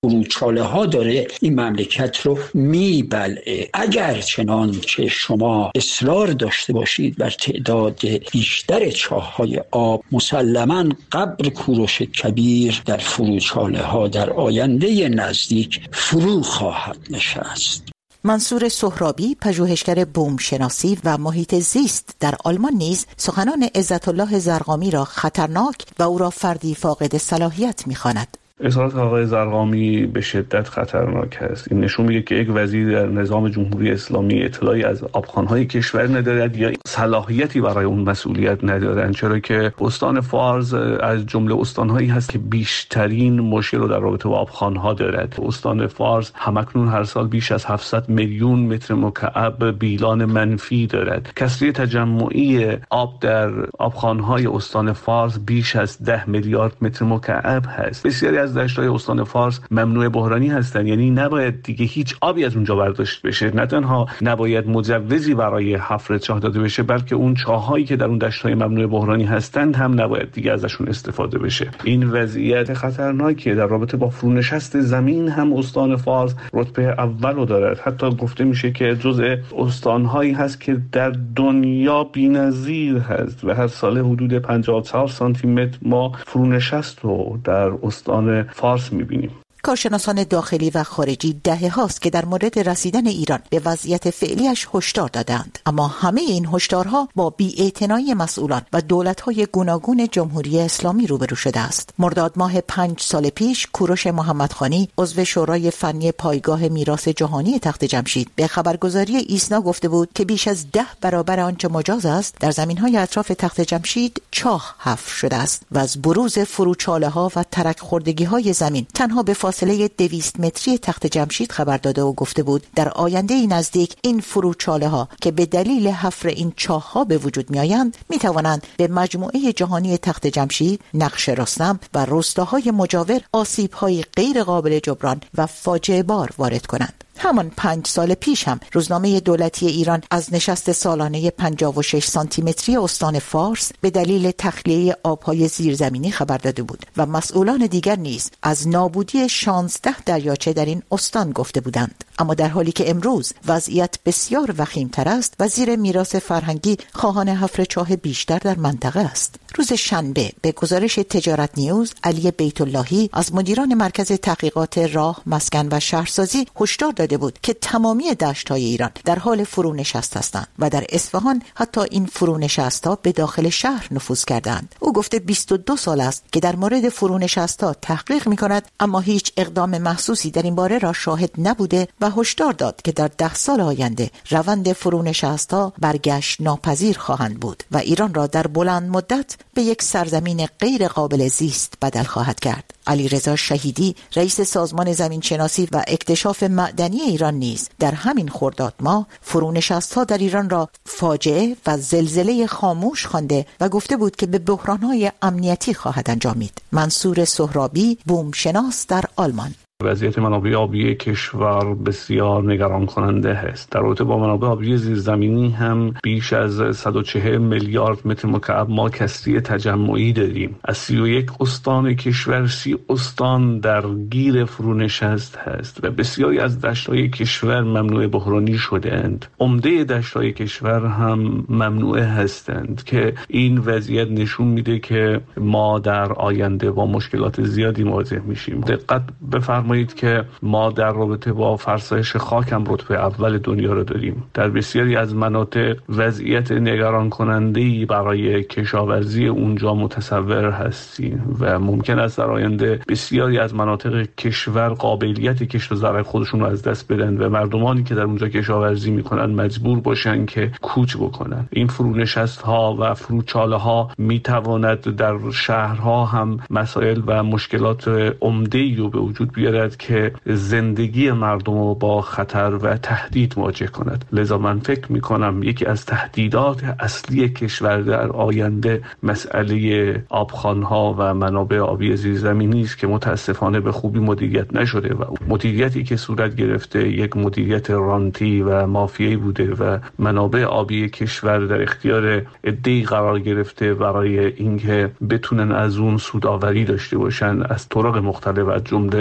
فروچاله ها داره این مملکت رو میبلعه. اگر چنان که شما اصرار داشته باشید بر تعداد بیشتر چاه‌های آب، مسلماً قبر کوروش کبیر در فروچاله ها در آینده نزدیک فرو خواهد نشست. منصور سهرابی، پژوهشگر بوم شناسی و محیط زیست در آلمان، نیز سخنان عزت‌الله زرقامی را خطرناک و او را فردی فاقد صلاحیت می‌خواند. اظهارات آقای زرقامی به شدت خطرناک است. این نشون میده که یک وزیر در نظام جمهوری اسلامی اطلاعی از آبخوان‌های کشور ندارد یا صلاحیتی برای اون مسئولیت ندارند، چرا که استان فارس از جمله استان‌هایی هست که بیشترین مشکل رو در رابطه با آبخوان‌ها دارد. استان فارس همکنون هر سال بیش از 700 میلیون متر مکعب بیلان منفی دارد. کسری تجمعی آب در آبخوان‌های استان فارس بیش از 10 میلیارد متر مکعب هست. بسیاری از دشت‌های استان فارس ممنوع بحرانی هستند، یعنی نباید دیگه هیچ آبی از اونجا برداشت بشه. نه تنها نباید مجوزی برای حفر چاه داده بشه، بلکه اون چاه‌هایی که در اون دشت‌های ممنوع بحرانی هستند هم نباید دیگه ازشون استفاده بشه. این وضعیت خطرناکیه. در رابطه با فرونشست زمین هم استان فارس رتبه اول رو دارد. حتی گفته میشه که جزء استان‌هایی هست که در دنیا بی‌نظیر هست و هر سال حدود 54 سانتی متر ما فرونشست رو در استان فارس می‌بینیم. کارشناسان داخلی و خارجی دهه‌هاست که در مورد رسیدن ایران به وضعیت فعلیش هشدار دادند، اما همه این هشدارها با بی‌اعتنایی مسئولان و دولت‌های گوناگون جمهوری اسلامی روبرو شده است. مرداد ماه 5 سال پیش کوروش محمدخانی، عضو شورای فنی پایگاه میراث جهانی تخت جمشید، به خبرگزاری ایسنا گفته بود که بیش از 10 برابر آنچه مجاز است در زمین‌های اطراف تخت جمشید چاه حفر شده است و از بروز فروچاله‌ها و ترک خوردگی‌های زمین تنها به فاصله 200 متری تخت جمشید خبر داده و گفته بود در آینده نزدیک این فروچاله ها که به دلیل حفر این چاه ها به وجود می آیند می توانند به مجموعه جهانی تخت جمشید، نقش رستم و روستاهای مجاور آسیب های غیر قابل جبران و فاجعه بار وارد کنند. همان 5 سال پیش هم روزنامه دولتی ایران از نشست سالانه 56 سانتی متری استان فارس به دلیل تخلیه آبهای زیرزمینی خبر داده بود و مسئولان دیگر نیز از نابودی 16 دریاچه در این استان گفته بودند. اما در حالی که امروز وضعیت بسیار وخیم‌تر است، وزیر میراث فرهنگی خواهان حفر چاه بیشتر در منطقه است. روز شنبه به گزارش تجارت نیوز، علی بیت اللهی از مدیران مرکز تحقیقات راه، مسکن و شهرسازی هشدار داده بود که تمامی دشت‌های ایران در حال فرونشست هستند و در اصفهان حتی این فرونشست‌ها به داخل شهر نفوذ کردند. او گفته 22 سال است که در مورد فرونشست‌ها تحقیق می‌کند، اما هیچ اقدام محسوسی در این باره را شاهد نبوده و هشدار داد که در 10 سال آینده روند فرونشست‌ها برگشت ناپذیر خواهند بود و ایران را در بلند مدت به یک سرزمین غیر قابل زیست بدل خواهد کرد. علیرضا شهیدی، رئیس سازمان زمینشناسی و اکتشاف معدنی ایران، نیز در همین خرداد ماه فرونشست‌ها در ایران را فاجعه و زلزله خاموش خوانده و گفته بود که به بحران‌های امنیتی خواهد انجامید. منصور سهرابی، بومشناس در آلمان: وضعیت منابع آبی کشور بسیار نگران کننده است. در رابطه با منابع آبی زیرزمینی هم بیش از 140 میلیارد متر مکعب ما کسری تجمعی داریم. از 31 استان کشور 30 استان درگیر فرونشست هست و بسیاری از دشت‌های کشور ممنوع بحرانی شده‌اند. عمده دشت‌های کشور هم ممنوع هستند که این وضعیت نشون میده که ما در آینده با مشکلات زیادی مواجه میشیم. دقت بفرمایید که ما در رابطه با فرسایش خاک هم رتبه اول دنیا رو داریم. در بسیاری از مناطق وضعیت نگران کننده‌ای برای کشاورزی اونجا متصور هستیم و ممکن است در آینده بسیاری از مناطق کشور قابلیت کشت و زرع خودشون رو از دست بدن و مردمانی که در اونجا کشاورزی میکنن مجبور باشن که کوچ بکنن. این فرونشست ها و فروچاله ها میتواند در شهرها هم مسائل و مشکلات عمده‌ای رو به وجود بیاره که زندگی مردم رو با خطر و تهدید مواجه کند. لذا من فکر میکنم یکی از تهدیدات اصلی کشور در آینده مسئله آبخوان‌ها و منابع آبی زیرزمینی است که متاسفانه به خوبی مدیریت نشده و مدیریتی که صورت گرفته یک مدیریت رانتی و مافیایی بوده و منابع آبی کشور در اختیار عده‌ای قرار گرفته برای اینکه بتونن از اون سودآوری داشته باشن از طرق مختلف، از جمله مسئله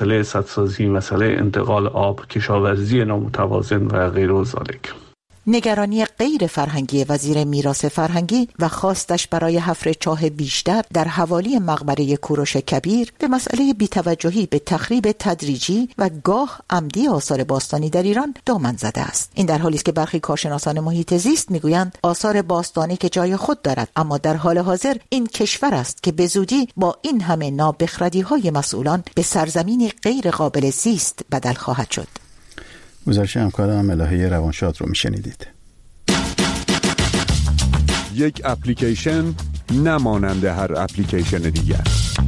مسئله سدسازی، مسئله انتقال آب، کشاورزی نامتوازن و غیر و ذالک. نگرانی غیر فرهنگی وزیر میراث فرهنگی و خواستش برای حفر چاه بیشتر در حوالی مقبره کوروش کبیر به مسئله بی‌توجهی به تخریب تدریجی و گاه عمدی آثار باستانی در ایران دامن زده است. این در حالی است که برخی کارشناسان محیط زیست میگویند آثار باستانی که جای خود دارد، اما در حال حاضر این کشور است که به زودی با این همه نابخردی‌های مسئولان به سرزمینی غیر قابل زیست بدل خواهد شد. گزارش همکارم الهه روانشاد رو میشنیدید. یک اپلیکیشن نمانند هر اپلیکیشن دیگر.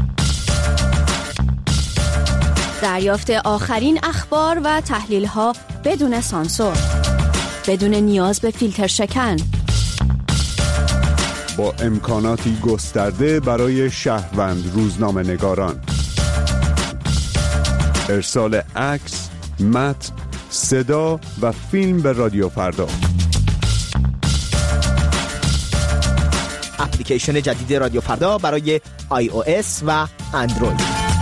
دریافت آخرین اخبار و تحلیل‌ها بدون سانسور، بدون نیاز به فیلتر شکن، با امکاناتی گسترده برای شهروند روزنامه نگاران. ارسال عکس، متن، صدا و فیلم به رادیو فردا. اپلیکیشن جدید رادیو فردا برای iOS و اندروید.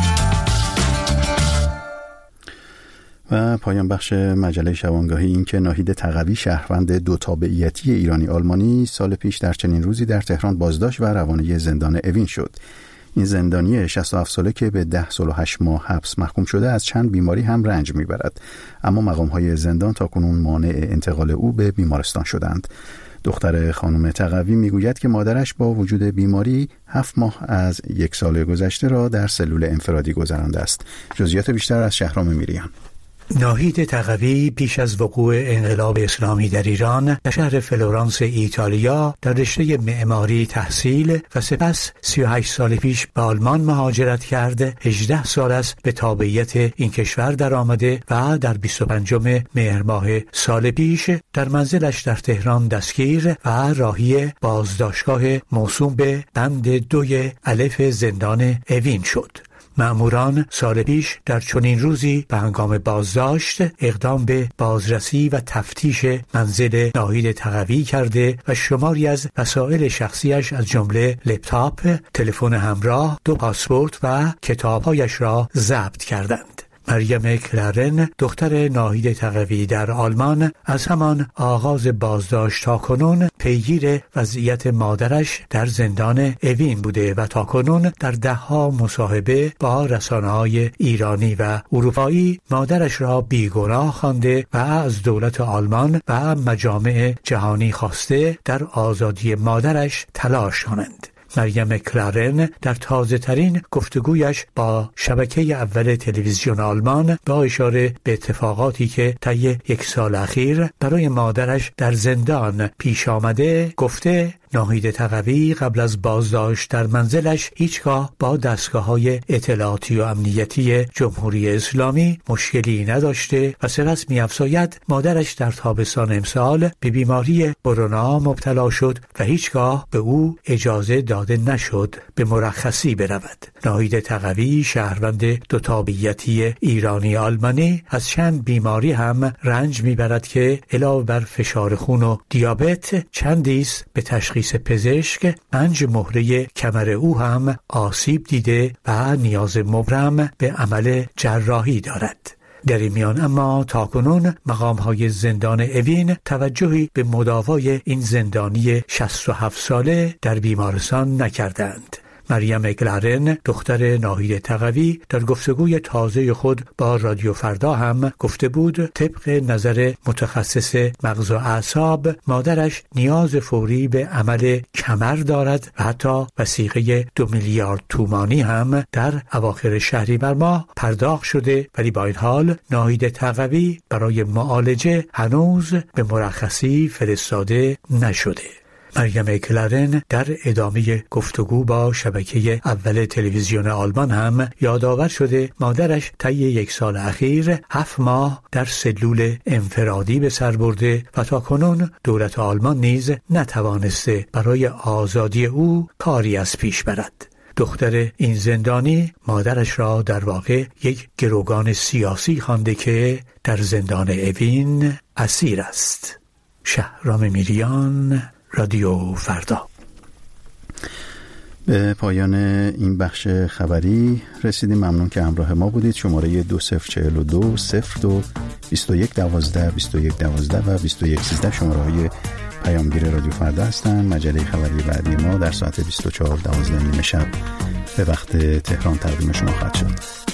و پایان بخش مجله شبانگاهی این که ناهید تقوی، شهروند دو تابعیتی ایرانی آلمانی، سال پیش در چنین روزی در تهران بازداشت و روانه زندان اوین شد. این زندانی 67 ساله که به 10 سال و 8 ماه حبس محکوم شده از چند بیماری هم رنج میبرد، اما مقام‌های زندان تاکنون مانع انتقال او به بیمارستان شدند. دختر خانم تقوی میگوید که مادرش با وجود بیماری 7 ماه از 1 سال گذشته را در سلول انفرادی گذرانده است. جزئیات بیشتر از شهرام میریان. ناهید تقوی پیش از وقوع انقلاب اسلامی در ایران در شهر فلورانس ایتالیا در رشته معماری تحصیل و سپس 38 سال پیش به آلمان مهاجرت کرد. 18 سال است به تابعیت این کشور در آمده و در 25 مهر ماه سال پیش در منزلش در تهران دستگیر و راهی بازداشتگاه موسوم به بند 2 الف زندان اوین شد. مأموران سال پیش در چنین روزی به هنگام بازداشت اقدام به بازرسی و تفتیش منزل ناهید تقوی کرده و شماری از وسایل شخصیش از جمله لپتاپ، تلفن همراه، 2 پاسپورت و کتابهایش را ضبط کردند. مریم کلارن، دختر ناهید تقوی در آلمان، از همان آغاز بازداشت تا کنون پیگیر وضعیت مادرش در زندان اوین بوده و تا کنون در 10 مصاحبه با رسانه‌های ایرانی و اروپایی مادرش را بیگناه خوانده و از دولت آلمان و مجامع جهانی خواسته در آزادی مادرش تلاش کنند. مریم کلارن در تازه ترین گفتگویش با شبکه اول تلویزیون آلمان با اشاره به اتفاقاتی که طی 1 سال اخیر برای مادرش در زندان پیش آمده گفته ناهید تقوی قبل از بازداشت در منزلش هیچگاه با دستگاه‌های اطلاعاتی و امنیتی جمهوری اسلامی مشکلی نداشته و سپس می‌افزاید مادرش در تابستان امسال به بیماری کرونا مبتلا شد و هیچگاه به او اجازه داده نشد به مرخصی برود. ناهید تقوی شهروند دو تابعیتی ایرانی آلمانی از چند بیماری هم رنج می‌برد که علاوه بر فشار خون و دیابت چندی است به تشخیص پزشک 5 مهره کمر او هم آسیب دیده و نیاز مبرم به عمل جراحی دارد. در این میان اما تاکنون مقام‌های زندان اوین توجهی به مداوای این زندانی 67 ساله در بیمارستان نکردند. مریم کلارن، دختر ناهید تقوی، در گفتگوی تازه خود با رادیو فردا هم گفته بود طبق نظر متخصص مغز و اعصاب مادرش نیاز فوری به عمل کمر دارد و حتی وثیقه 2 میلیارد تومانی هم در اواخر شهریور ماه پرداخت شده، ولی با این حال ناهید تقوی برای معالجه هنوز به مرخصی فرستاده نشده. مریم کلارن در ادامه گفتگو با شبکه اول تلویزیون آلمان هم یادآور شده مادرش طی 1 سال اخیر 7 ماه در سلول انفرادی به سر برده و تا کنون دولت آلمان نیز نتوانسته برای آزادی او کاری از پیش برد. دختر این زندانی مادرش را در واقع یک گروگان سیاسی خوانده که در زندان اوین اسیر است. شهرام میریان، رادیو فردا. به پایان این بخش خبری رسیدیم. ممنون که همراه ما بودید. شماره 2042 02 21 12 21 12 و 21 13 شماره های پیامگیر رادیو فردا هستند. مجله خبری بعدی ما در ساعت 24:12 شب به وقت تهران تقدیم شما خواهد شد.